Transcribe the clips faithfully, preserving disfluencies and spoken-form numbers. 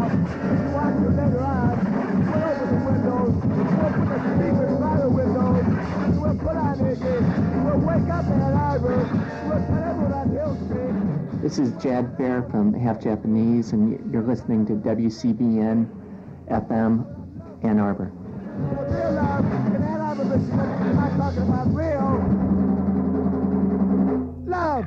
watch it later on. We'll open the windows. We'll put the speakers by the windows. We'll put on Iggy. We'll wake up Ann Arbor. We'll tell everyone on Hill Street. This is Jad Fair from Half Japanese, and you're listening to W C B N F M Ann Arbor. Real love in Ann Arbor, Michigan. I'm not talking about real love.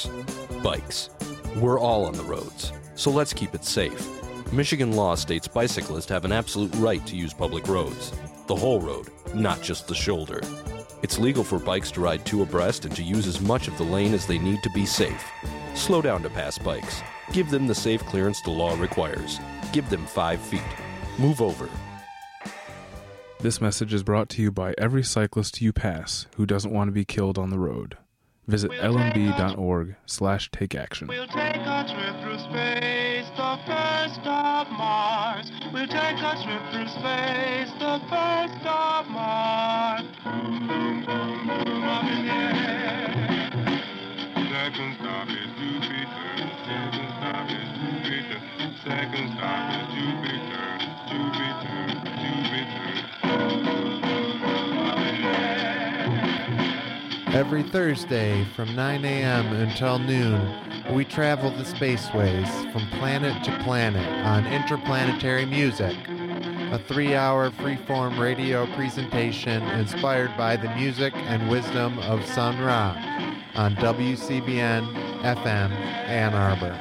roads. Bikes. We're all on the roads, so let's keep it safe. Michigan law states bicyclists have an absolute right to use public roads. The whole road, not just the shoulder. It's legal for bikes to ride two abreast and to use as much of the lane as they need to be safe. Slow down to pass bikes. Give them the safe clearance the law requires. Give them five feet. Move over. This message is brought to you by every cyclist you pass who doesn't want to be killed on the road. Visit lmb.org slash take action. We'll take a trip through space, the first of Mars. We'll take a trip through space, the first of Mars. Boom, boom, boom, boom, up in the air. Second stop is Jupiter. Second stop is Jupiter. Second stop is Jupiter. Jupiter, Jupiter. Boom, boom, boom, boom, up in the air. Every Thursday from nine a.m. until noon, we travel the spaceways from planet to planet on Interplanetary Music, a three-hour freeform radio presentation inspired by the music and wisdom of Sun Ra on W C B N F M Ann Arbor.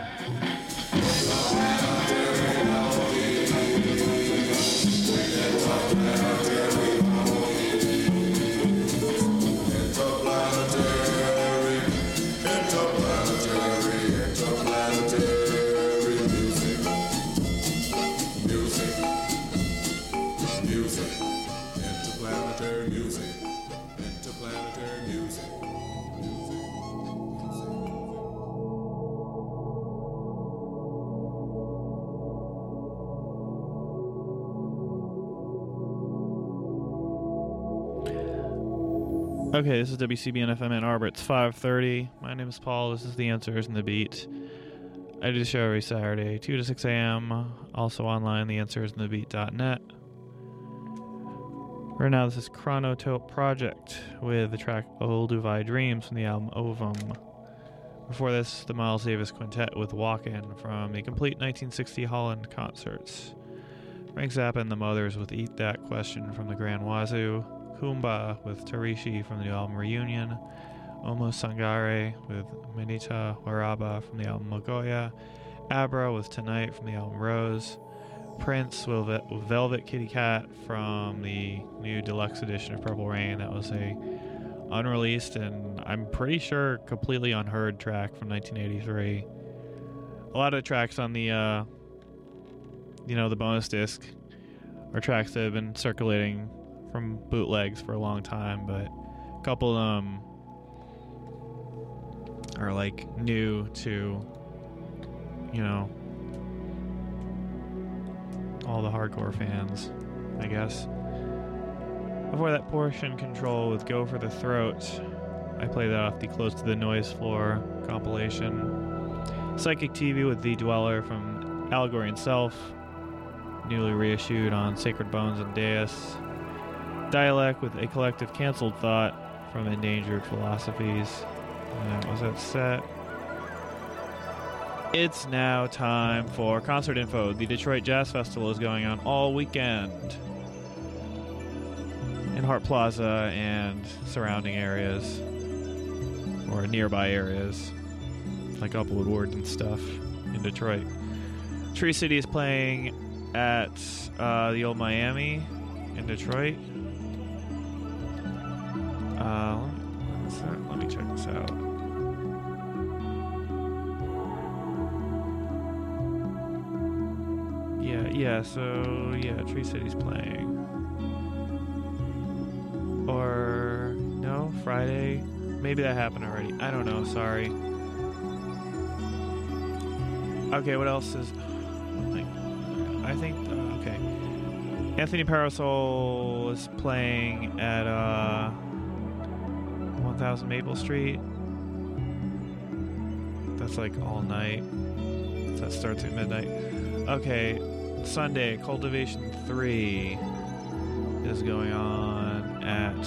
Okay, this is W C B N F M Ann Arbor. It's five thirty. My name is Paul. This is The Answers and the Beat. I do the show every Saturday, two to six a.m. Also online, the answers and the beat dot net. Right now, this is Chronotope Project with the track Olduvai Dreams from the album Ovum. Before this, the Miles Davis Quintet with Walkin' from the complete nineteen sixty Holland concerts. Frank Zappa and the Mothers with Eat That Question from the Grand Wazoo. Kumba with Tarishi from the album Reunion, Omo Sangare with Manita Waraba from the album Magoya, Abra with Tonight from the album Rose, Prince with Velvet Kitty Cat from the new deluxe edition of Purple Rain. That was a unreleased and I'm pretty sure completely unheard track from nineteen eighty-three. A lot of the tracks on the, uh, you know, the bonus disc are tracks that have been circulating from bootlegs for a long time, but a couple of them are like new to, you know, all the hardcore fans, I guess. Before that, Portion Control with Go for the Throat. I played that off the Close to the Noise Floor compilation. Psychic T V with The Dweller from Allegory and Self, newly reissued on Sacred Bones and Deus. Dialect with A Collective Cancelled Thought from Endangered Philosophies. And that was that set. It's now time for concert info. The Detroit Jazz Festival is going on all weekend in Hart Plaza and surrounding areas, or nearby areas, like Applewood Ward and stuff in Detroit. Tree City is playing at uh, the Old Miami in Detroit. Uh, let, me, let me check this out. Yeah, yeah, so, yeah, Tree City's playing. Or, no, Friday? Maybe that happened already. I don't know, sorry. Okay, what else is... I think, uh, okay. Anthony Parasol is playing at, uh... one thousand Maple Street. That's like all night. That starts at midnight. Okay, Sunday, Cultivation three is going on at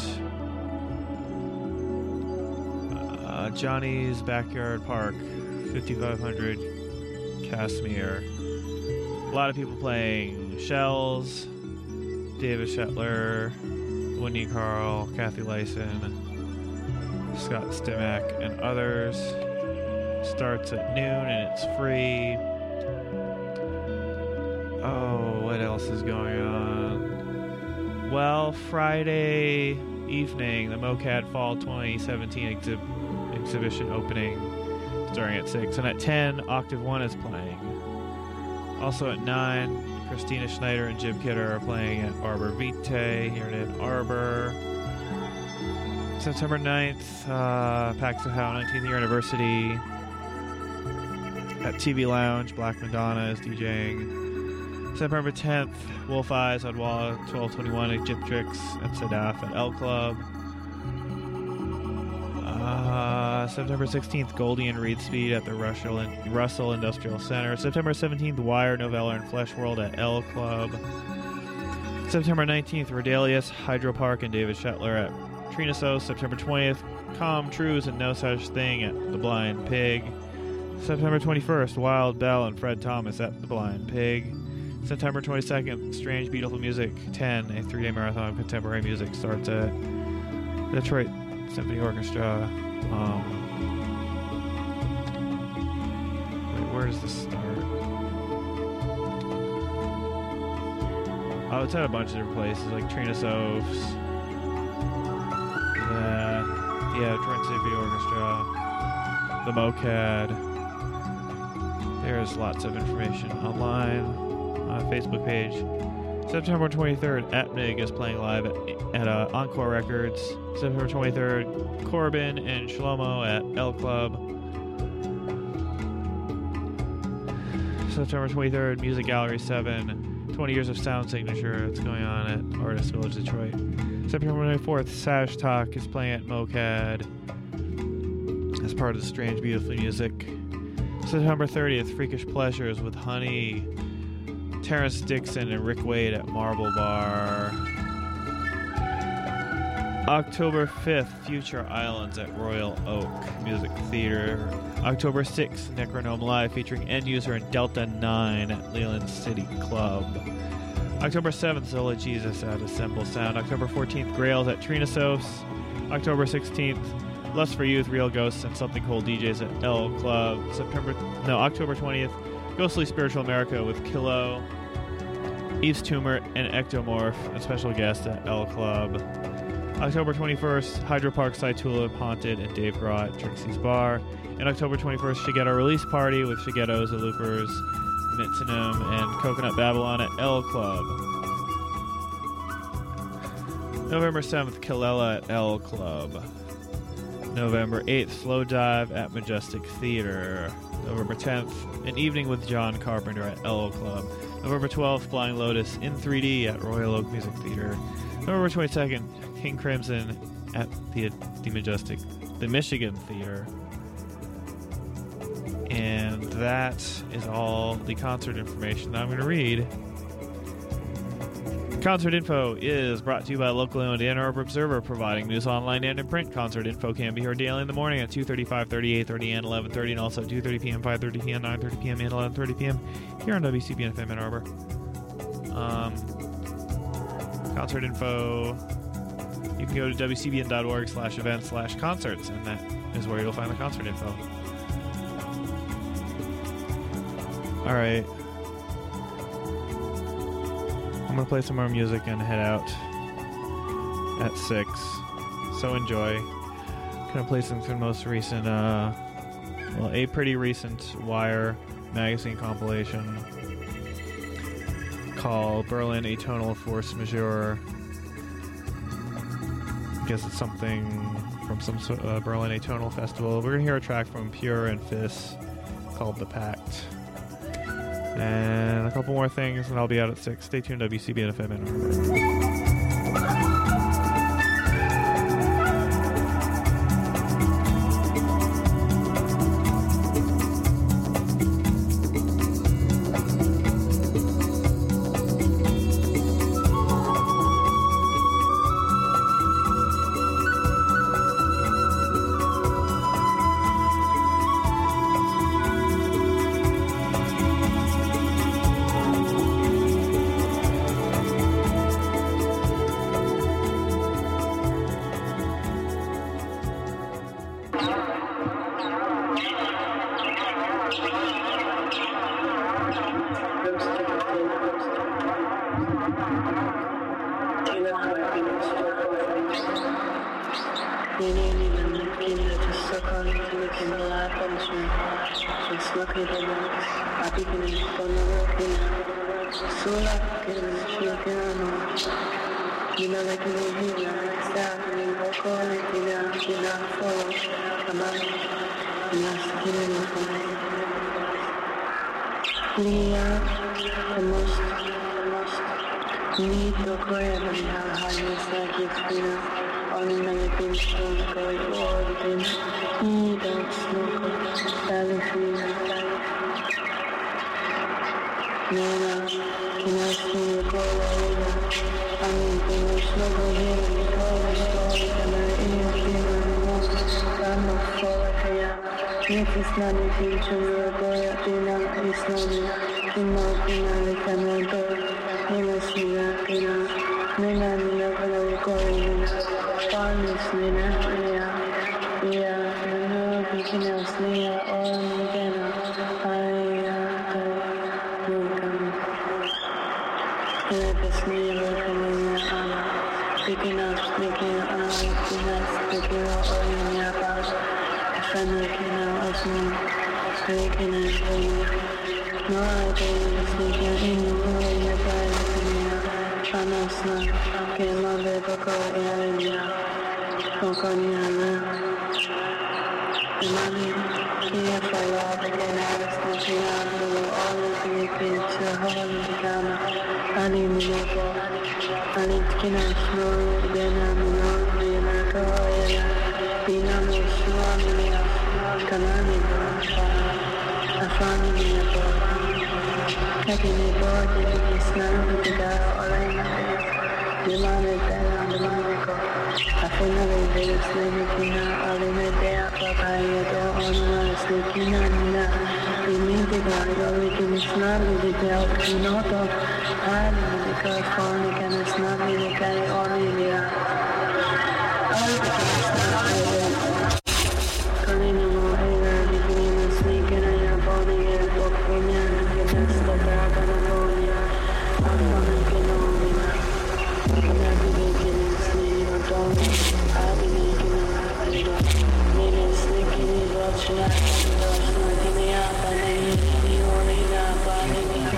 uh, Johnny's Backyard Park, fifty-five hundred Casimir. A lot of people playing Shells, David Shetler, Winnie Carl, Kathy Lyson, Scott Stimack, and others. starts at noon and it's free. Oh, what else is going on? Well, Friday evening, the MoCAD Fall twenty seventeen exhi- exhibition opening starting at six. And at ten, Octave one is playing. Also at nine, Christina Schneider and Jim Kidder are playing at Arbor Vitae here in Ann Arbor. September ninth, uh, Paxahau nineteenth year anniversary at T V Lounge. Black Madonna is DJing. September tenth, Wolf Eyes on Wall twelve twenty-one at Gyptrix and Sadaf at L Club. Uh, September sixteenth, Goldie and Reed Speed at the Russell, in- Russell Industrial Center. September seventeenth, Wire, Novella, and Flesh World at L Club. September nineteenth, Rodelius, Hydro Park, and David Shetler at Trinasos. September twentieth, Calm Trues and No Such Thing at The Blind Pig. September twenty-first, Wild Bell and Fred Thomas at The Blind Pig. September twenty-second, Strange Beautiful Music ten, a three-day marathon of contemporary music, starts at Detroit Symphony Orchestra. Um, wait, where does this start? Oh, it's at a bunch of different places, like Trinasos. Yeah, yeah, Detroit Symphony Orchestra. The MoCAD. There's lots of information online. Uh, Facebook page. September twenty-third, Atmig is playing live at, at uh, Encore Records. September twenty-third, Corbin and Shlomo at L Club. September twenty-third, Music Gallery seven, twenty years of sound signature. It's going on at Artist Village, Detroit. September twenty-fourth, Sash Talk is playing at MoCAD as part of the Strange Beautiful Music. September thirtieth, Freakish Pleasures with Honey, Terrence Dixon and Rick Wade at Marble Bar. October fifth, Future Islands at Royal Oak Music Theater. October sixth, Necronome Live featuring End User and Delta nine at Leland City Club. October seventh, Zola Jesus at Assemble Sound. October fourteenth, Grails at Trinasos. October sixteenth, Lust for Youth, Real Ghosts, and Something Cool D Js at L Club. September, no, October twentieth, Ghostly Spiritual America with Kilo, Eve's Tumor, and Ectomorph, and special guest at L Club. October twenty-first, Hydro Park, Cy Tulip, Haunted, and Dave Graw at Trixie's Bar. And October twenty-first, Shigeto Release Party with Shigetos, The Loopers, Mitsunum, and Coconut Babylon at L Club. November seventh, Killela at L Club. November eighth, Slow Dive at Majestic Theater. November tenth, An Evening with John Carpenter at L Club. November twelfth, Flying Lotus in three D at Royal Oak Music Theater. November twenty-second, King Crimson at the, the Majestic, the Michigan Theater. And that is all the concert information that I'm going to read. Concert info is brought to you by locally owned Ann Arbor Observer, providing news online and in print. Concert info can be heard daily in the morning at two thirty, five thirty, eight thirty, and eleven thirty, and also two thirty p.m., five thirty p.m., nine thirty p.m., and eleven thirty p.m. here on W C B N F M Ann Arbor. Um, concert info, you can go to W C B N dot org slash events slash concerts, and that is where you'll find the concert info. All right. I'm going to play some more music and head out at six. So enjoy. I'm going to play some from the most recent, uh, well, a pretty recent Wire magazine compilation called Berlin Atonal Force Majeure. I guess it's something from some sort of uh, Berlin Atonal Festival. We're going to hear a track from Pure and Fizz called The Pact. And a couple more things, and I'll be out at six. Stay tuned, W C B N F M Ann Arbor. is located in Abigini, Bonarotina, Sula, Shukirano, Minalakini, Hina, Staffing, Boko, Tina, Tina, Follow, Kaman, Naskini, Lia, the most, the most need to acquire the highest like experience. Only many things don't go all the things. He don't smoke, Salify, Nana, can I see you go over? I mean, they will snuggle here and tell the story, and I ain't feeling anymore. I'm not for it, yeah. If it's not a future, you're going to be not, it's not me. You know, you know, you can go. You know, see that, you know. Nina, you know, when I was going, honestly, yeah, yeah, you know, you can ask me, all again, I, you can, let us me, look at me, I'm picking up, speaking, I'm picking up, speaking, all in your house, if I'm looking out as me, speaking and saying, no, I don't speaking in the room, you're trying to me, I'm not snap, can't love it, but go in, yeah. Kokoniana, Imani, Kia Fala, again, Alice, Nachiana, all of the kids, the whole of the Ghana, Ali Minoko, Ali Tkina, Snow, again, Amino, America, Oya, Dina, Swamia, Kanani, Afani, Minoko, Kakini, Board, Islam, the Gara, Olena, Yamane, Yamane, I feel like there's sleeping now, all in the day, papaya, don't want to sleep now. We need to go, we can snap with the belt, you know, to hide because only can snap with the guy on the air. All the can snap with it. Calling them all here, beginning to sneak in your body, and book for me, and get that stuff back on the phone, yeah. I'm gonna get on with that. I'm never getting sleep, I don't. I'll be making a video. Maybe it's sneaking in, watching out, sneaking me up, and then you only got body, and you're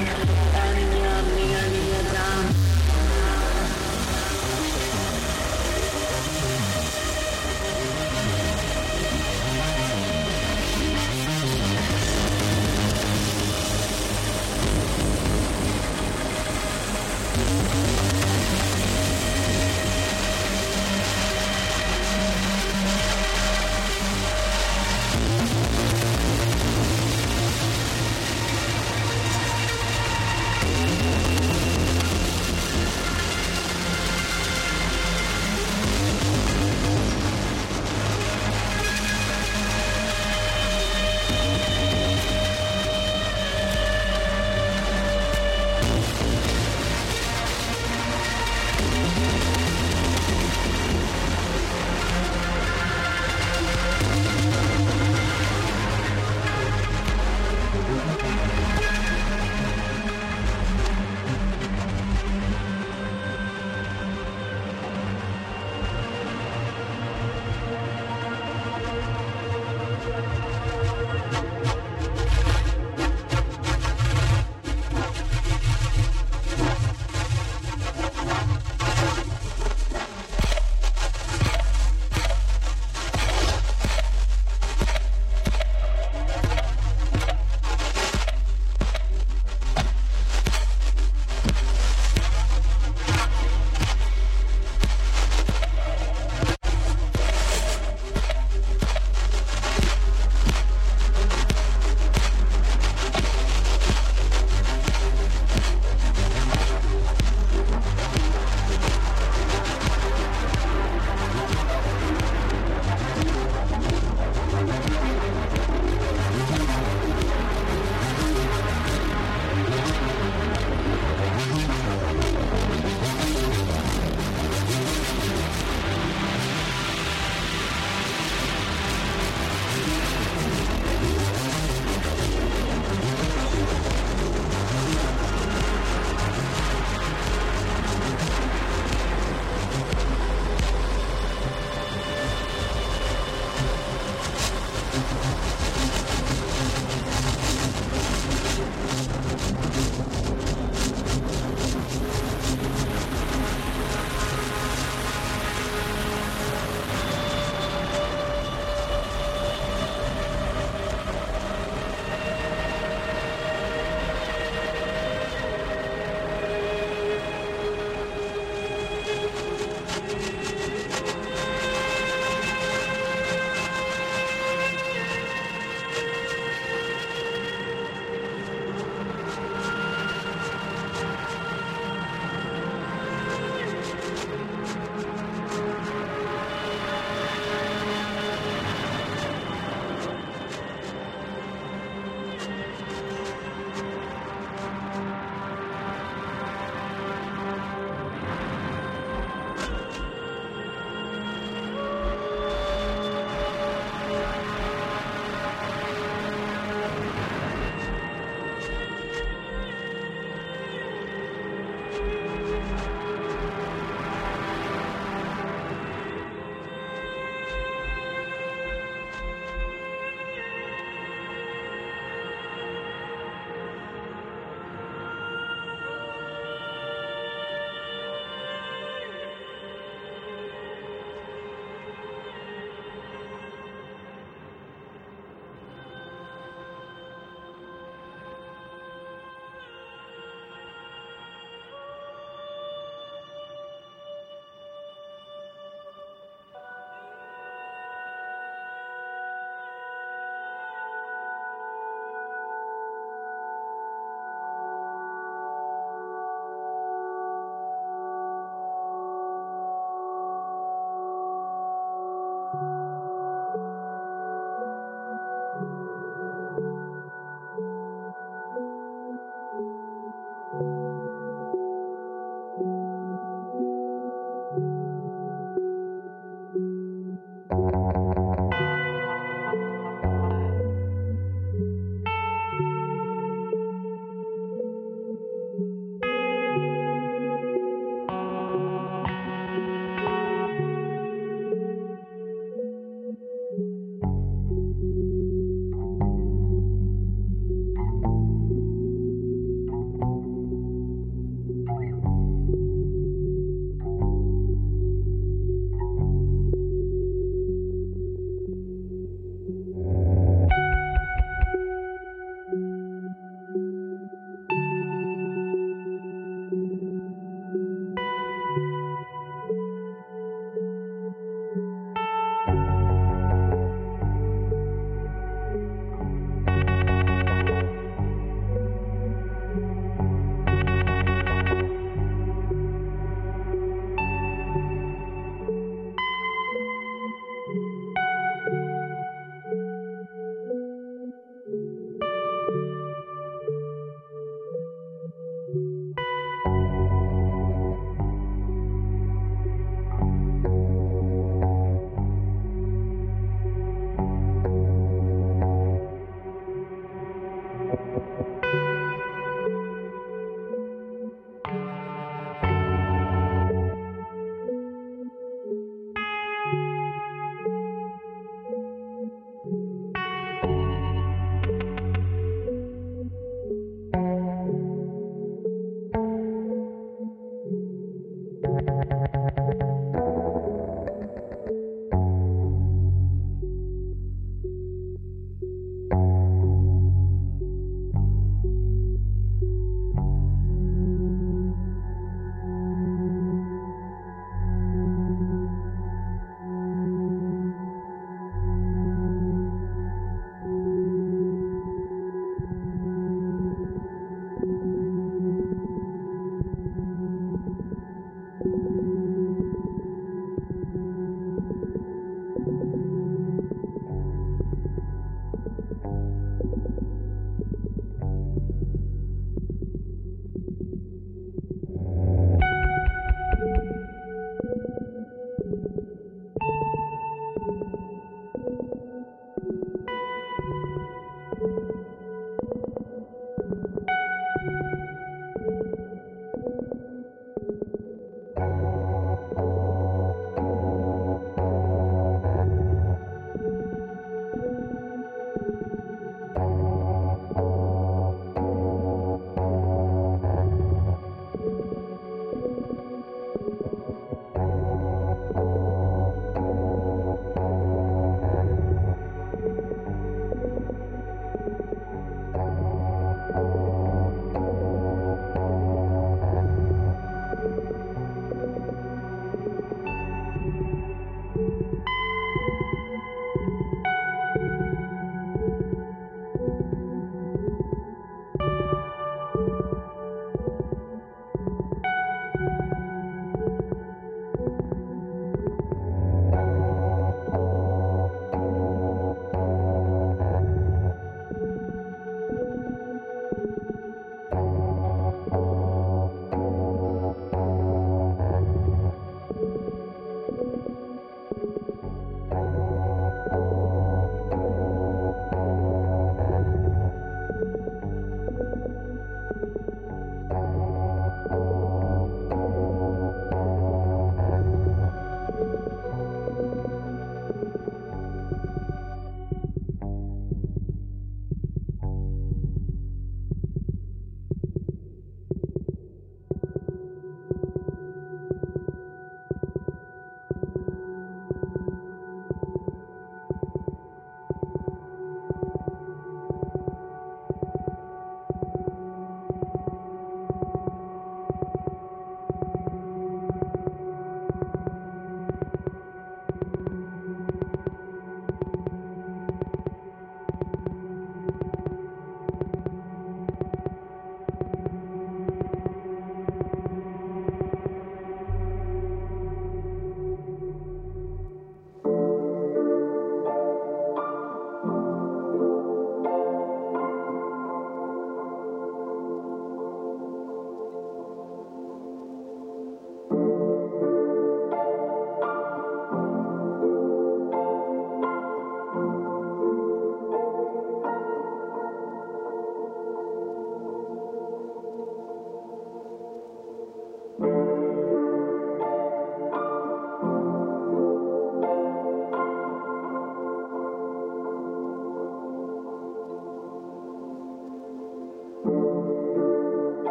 down.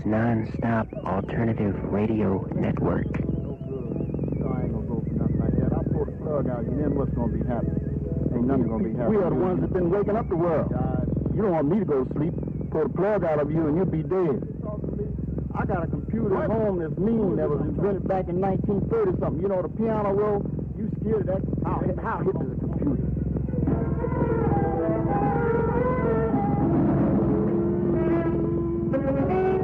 non-stop alternative radio network. No good. No, I ain't gonna go for nothing like that. I'll pull the plug out, and then what's gonna be happening? Ain't nothing gonna be happening. We are the ones that been waking up the world. God. You don't want me to go to sleep. Pull the plug out of you, and you'll be dead. I got a computer at home that's mean that was invented back in nineteen thirty something. You know the piano roll? You scared of that? How, how hit is a computer? Thank you.